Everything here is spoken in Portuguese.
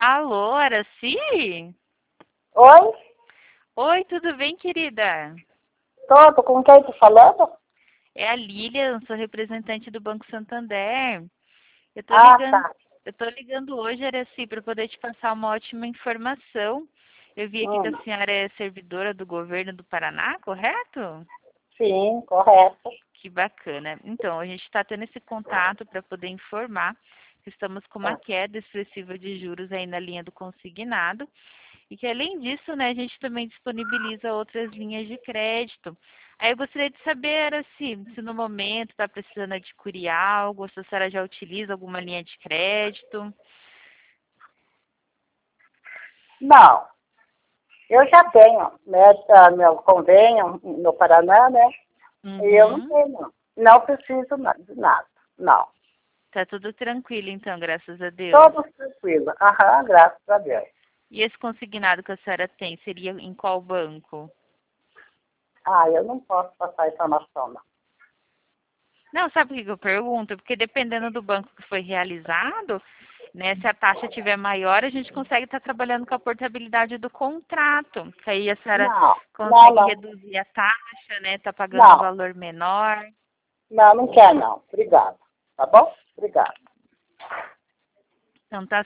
Alô, Araci? Oi? Oi, tudo bem, querida? Tô com quem tô falando? É a Lilian, sou representante do Banco Santander. Eu tô Ah, ligando, tá. eu tô ligando hoje, Araci, para poder te passar uma ótima informação. Eu vi aqui que Hum, a senhora é servidora do governo do Paraná, correto? sim, correto. Que bacana. Então, a gente está tendo esse contato para poder informar que estamos com uma Ah, queda expressiva de juros aí na linha do consignado. E que além disso, né, a gente também disponibiliza outras linhas de crédito. Aí eu gostaria de saber, assim, se no momento está precisando adquirir algo, se a senhora já utiliza alguma linha de crédito. Não, eu já tenho, né, meu convênio no Paraná, né? E eu não Uhum. tenho. Não preciso de nada. Não. Tá tudo tranquilo, então, graças a Deus. Todos tranquilo. Aham, graças a Deus. E esse consignado que a senhora tem, seria em qual banco? Ah, eu não posso passar informação, não. Não, sabe por que eu pergunto? Porque dependendo do banco que foi realizado, né, se a taxa tiver maior, a gente consegue estar trabalhando com a portabilidade do contrato. Que aí a senhora Não, não, consegue não. reduzir a taxa, né? Tá pagando um Não, valor menor. não, não quer não. Obrigado. Tá bom? Obrigado. Então tá